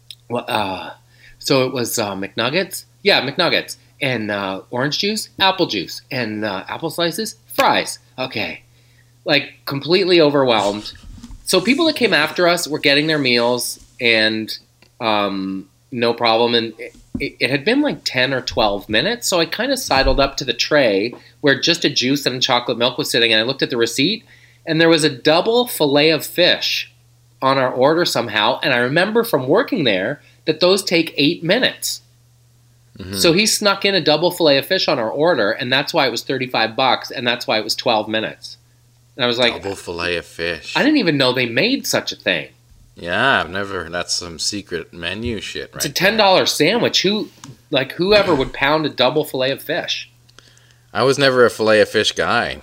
it was McNuggets? Yeah, McNuggets. And orange juice, apple juice, and apple slices, fries. Okay. Like, completely overwhelmed. So people that came after us were getting their meals, and no problem. And it had been like 10 or 12 minutes, so I kind of sidled up to the tray where just a juice and chocolate milk was sitting, and I looked at the receipt, and there was a double fillet of fish on our order somehow, and I remember from working there that those take 8 minutes. Mm-hmm. So he snuck in a double fillet of fish on our order, and that's why it was $35, and that's why it was 12 minutes. And I was like, double fillet of fish. I didn't even know they made such a thing. Yeah, I've never. That's some secret menu shit, right? It's a $10 sandwich. Whoever would pound a double fillet of fish? I was never a fillet of fish guy.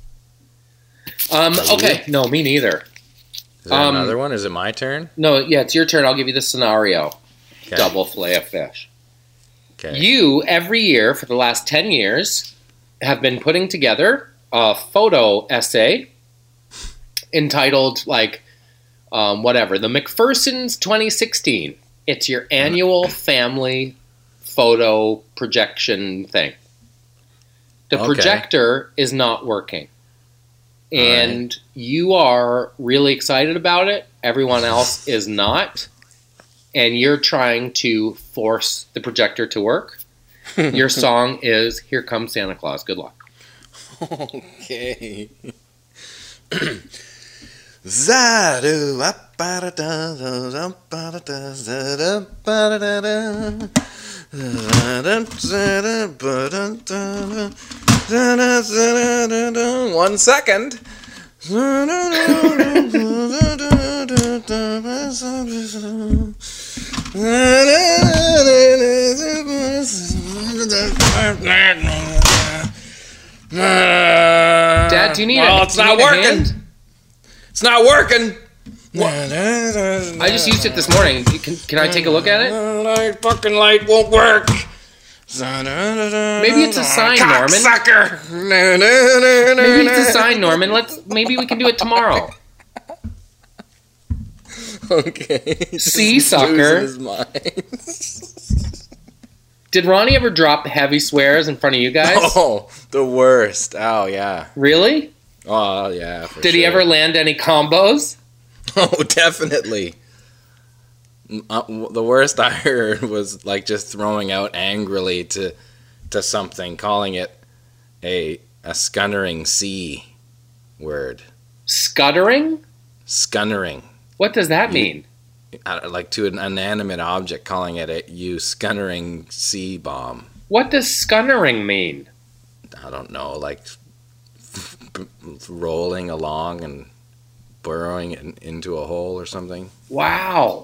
Okay, no, me neither. Is there another one? Is it my turn? No, yeah, it's your turn. I'll give you the scenario. Okay. Double fillet of fish. Okay. You, every year for the last 10 years, have been putting together a photo essay entitled, the McPherson's 2016. It's your annual family photo projection thing. The projector is not working. And you are really excited about it. Everyone else is not. And you're trying to force the projector to work. Your song is Here Comes Santa Claus. Good luck. Okay. Zadu One second. Dad, do you need it's not working. It's not working. I just used it this morning. Can I take a look at it? Fucking light won't work. Maybe it's a sign, Norman. Sucker. Maybe it's a sign, Norman. Maybe we can do it tomorrow. Okay. See, sucker. Did Ronnie ever drop heavy swears in front of you guys? Oh, the worst. Oh, yeah. Really? Oh, yeah. Did he ever land any combos? Oh, definitely. The worst I heard was like just throwing out angrily to something, calling it a scunnering C word. Scuttering? Scunnering. What does that mean? Like to an inanimate object, calling it a scunnering C bomb. What does scunnering mean? I don't know, like rolling along and burrowing into a hole or something. Wow.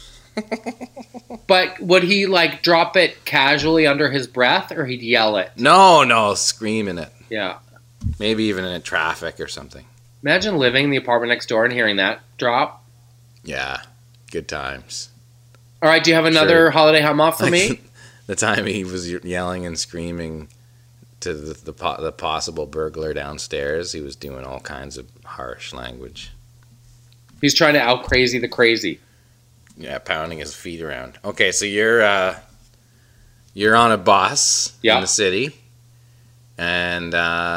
But would he like drop it casually under his breath, or he'd yell it? No, screaming it. Yeah. Maybe even in traffic or something. Imagine living in the apartment next door and hearing that drop. Yeah, good times. All right, do you have another holiday hum off for me? The time he was yelling and screaming to the possible burglar downstairs, he was doing all kinds of harsh language. He's trying to out crazy the crazy. Yeah, pounding his feet around. Okay, so you're on a bus in the city, and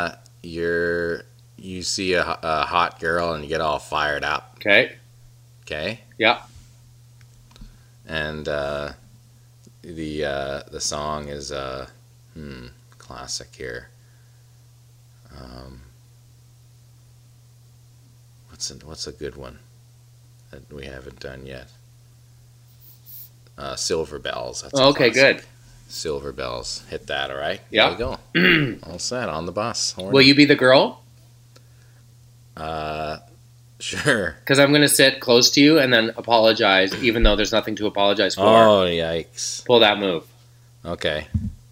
you see a hot girl and you get all fired up. Okay. Yeah. And the song is classic here. What's a good one that we haven't done yet? Silver Bells. That's okay, good. Silver Bells. Hit that, all right? Yeah. There you go. All set on the bus. Horny. Will you be the girl? Sure. Because I'm going to sit close to you and then apologize, even though there's nothing to apologize for. Oh, yikes. Pull that move. Okay.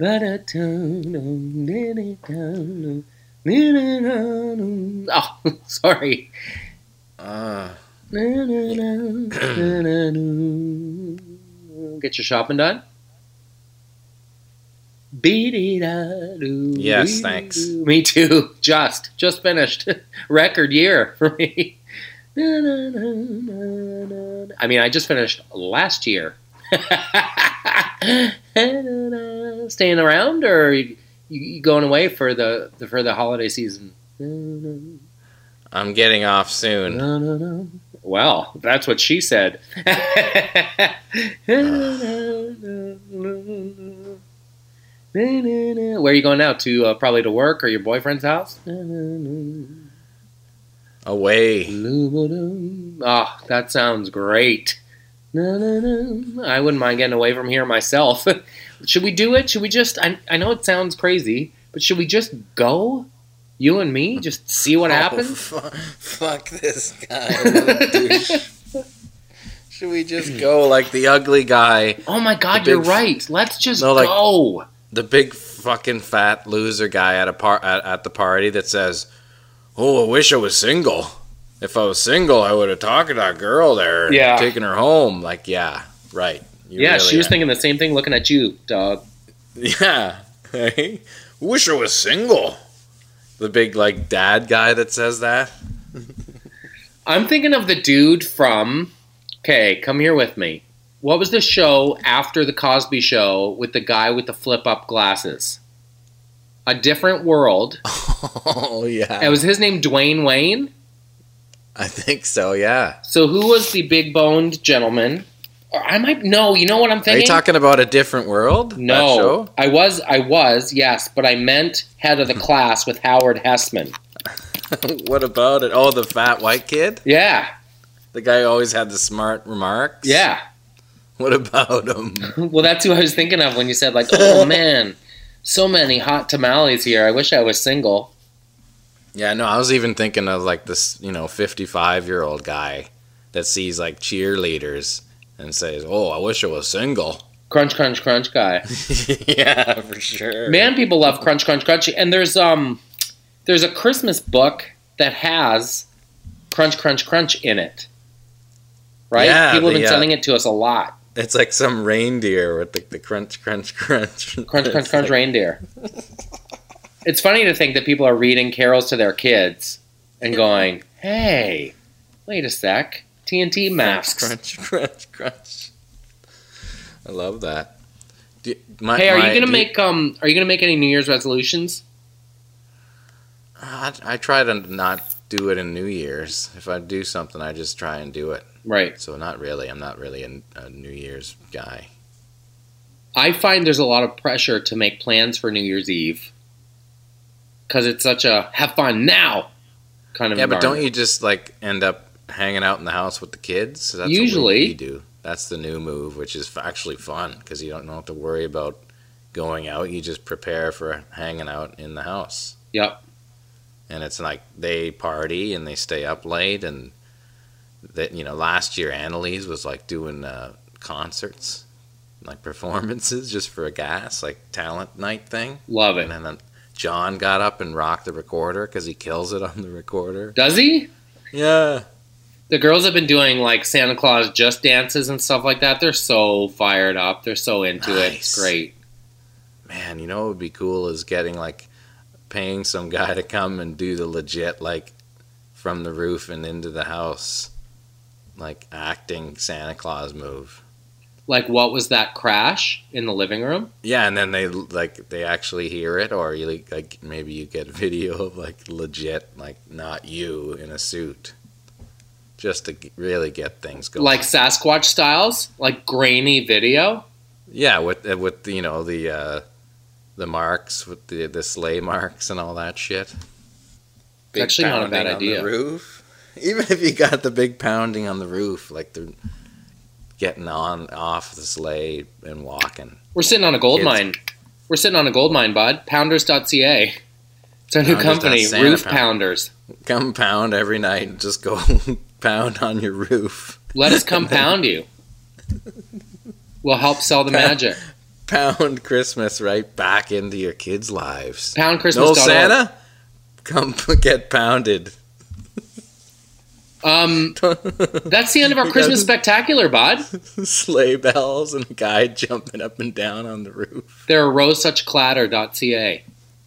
Oh, sorry. Get your shopping done? Yes, thanks. Me too. Just finished. Record year for me. I mean, I just finished last year. Staying around, or you going away for the holiday season? I'm getting off soon. Well, that's what she said. Where are you going now? To probably to work or your boyfriend's house? Away. Oh, that sounds great. I wouldn't mind getting away from here myself. Should we do it? Should we just... I know it sounds crazy, but should we just go? You and me? Just see what happens? Fuck this guy. What a douche. Should we just go like the ugly guy? Oh my god, you're right. Let's just go. The big fucking fat loser guy at the party that says, "Oh, I wish I was single. If I was single, I would have talked to that girl there and taken her home." Like, yeah, right. She was thinking the same thing looking at you, dog. Yeah. Hey, wish I was single. The big, like, dad guy that says that. I'm thinking of the dude from... Okay, come here with me. What was the show after the Cosby Show with the guy with the flip-up glasses? A Different World. Oh, yeah. And was his name Dwayne Wayne? I think so, yeah. So who was the big-boned gentleman? I might know. You know what I'm thinking? Are you talking about A Different World? No. I was, yes, but I meant Head of the Class with Howard Hessman. What about it? Oh, the fat white kid? Yeah. The guy who always had the smart remarks? Yeah. What about him? Well, that's who I was thinking of when you said, like, oh, man, so many hot tamales here. I wish I was single. Yeah, no, I was even thinking of, like, this, 55-year-old guy that sees, like, cheerleaders and says, "Oh, I wish I was single." Crunch, crunch, crunch guy. Yeah, for sure. Man, people love crunch, crunch, crunch. And there's a Christmas book that has crunch, crunch, crunch in it. Right? Yeah, people have been sending it to us a lot. It's like some reindeer with the crunch, crunch, crunch. Crunch, crunch, crunch reindeer. It's funny to think that people are reading carols to their kids and going, "Hey, wait a sec. TNT masks." Crunch, crunch, crunch. I love that. Are you gonna make any New Year's resolutions? I try to not do it in New Year's. If I do something, I just try and do it. Right. So not really. I'm not really a New Year's guy. I find there's a lot of pressure to make plans for New Year's Eve because it's such a have fun now kind of but don't you just like end up hanging out in the house with the kids? That's Usually. what we do. That's the new move, which is actually fun because you don't have to worry about going out. You just prepare for hanging out in the house. Yep. And it's like they party and they stay up late, and that last year Annalise was like doing concerts, like performances just for a gas, like talent night thing. Love it. And then John got up and rocked the recorder because he kills it on the recorder. Does he? Yeah. The girls have been doing like Santa Claus just dances and stuff like that. They're so fired up. They're so into it. It's great. Man, what would be cool is paying some guy to come and do the legit, like, from the roof and into the house, like, acting Santa Claus move. Like, what was that crash in the living room? Yeah, and then they actually hear it, or maybe you get video of, like, legit, like, not you in a suit, just to really get things going. Like Sasquatch styles? Like grainy video? Yeah, with the marks, with the sleigh marks and all that shit. It's actually not a bad idea. On the roof. Even if you got the big pounding on the roof, like they're getting off the sleigh and walking. We're sitting on a gold mine. We're sitting on a gold mine, bud. Pounders.ca. It's our new company, Roof Pounders. Come pound every night and just go pound on your roof. Let us come pound you. We'll help sell the magic. Pound Christmas right back into your kids' lives. Poundchristmas.org. No Santa? Come get pounded. That's the end of our Christmas spectacular, bud. Sleigh bells and a guy jumping up and down on the roof. There are rosesuchclatter.ca.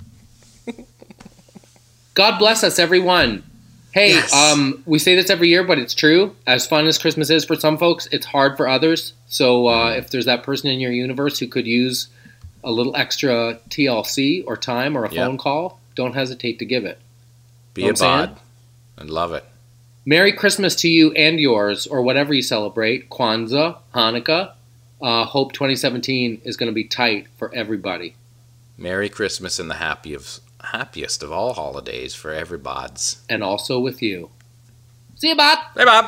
God bless us, everyone. Hey, yes. We say this every year, but it's true. As fun as Christmas is for some folks, it's hard for others. So if there's that person in your universe who could use a little extra TLC or time or a phone call, don't hesitate to give it. Be a bod. I love it. Merry Christmas to you and yours, or whatever you celebrate. Kwanzaa, Hanukkah. Hope 2017 is going to be tight for everybody. Merry Christmas and the happiest of all holidays for every bods. And also with you. See you, Bob. Hey, Bob.